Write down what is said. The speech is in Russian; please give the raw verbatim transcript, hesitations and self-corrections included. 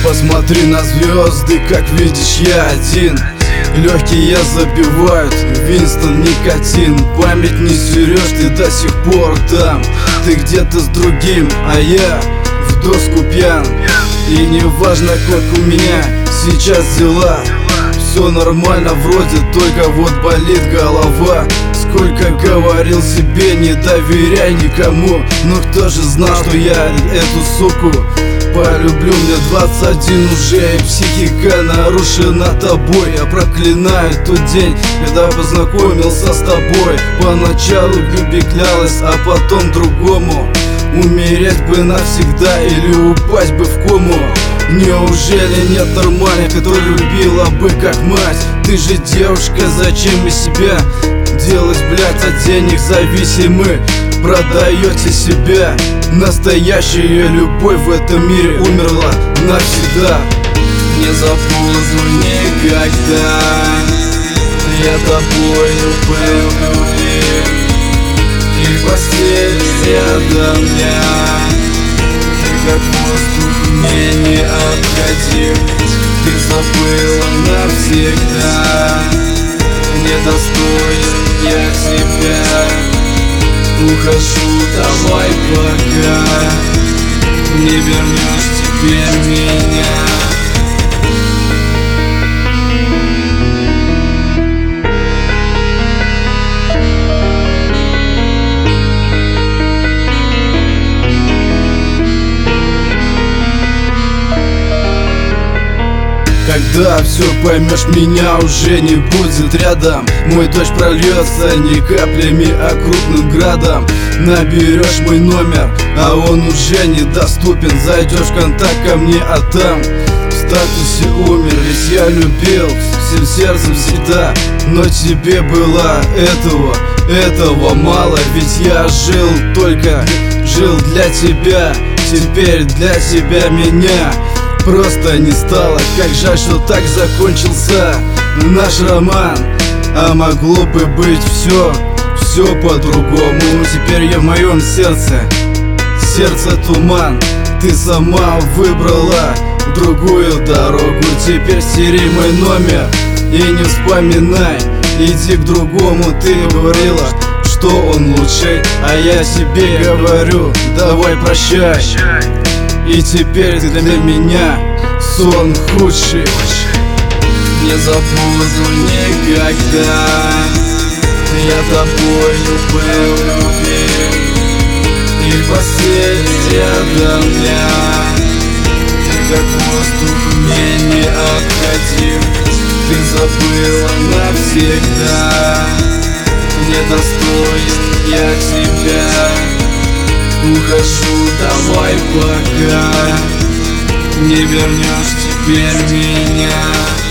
Посмотри на звезды, как видишь, я один. Легкие забивают Винстон, никотин. Память не серешь, ты до сих пор там. Ты где-то с другим, а я в доску пьян. И не важно, как у меня сейчас дела, все нормально вроде, только вот болит голова. Сколько говорил себе, не доверяй никому, но кто же знал, что я эту суку полюблю. Мне двадцать один уже, и психика нарушена тобой. Я проклинаю тот день, когда познакомился с тобой. Поначалу любви клялась, а потом другому. Умереть бы навсегда или упасть бы в кому. Неужели нет нормальных, которая любила бы как мать? Ты же девушка, зачем из себя делать, блядь, от денег зависимы? Продаете себя. Настоящая любовь в этом мире умерла навсегда. Не забуду никогда, я тобою был любим. И в постели рядом я, ты как воздух мне необходим. Ты забыла навсегда, недостоин я тебя. Ухожу, давай пока, не вернешь теперь меня. Когда все поймешь, меня уже не будет рядом. Мой дождь прольется не каплями, а крупным градом. Наберешь мой номер, а он уже недоступен. Зайдешь в контакт ко мне, а там в статусе умер. Ведь я любил всем сердцем всегда, но тебе было этого, этого мало. Ведь я жил только, жил для тебя. Теперь для тебя меня просто не стало. Как жаль, что так закончился наш роман. А могло бы быть все, все по-другому. Теперь я в моем сердце, сердце туман. Ты сама выбрала другую дорогу. Теперь стери мой номер и не вспоминай. Иди к другому, ты говорила, что он лучший, а я тебе говорю, давай прощай. И теперь ты для меня сон худший. Не забуду никогда, я тобою был любим. И в постели рядом я, ты как воздух мне необходим. Ты забыла навсегда, недостоин я тебя. Ухожу, давай пока, не вернешь теперь меня.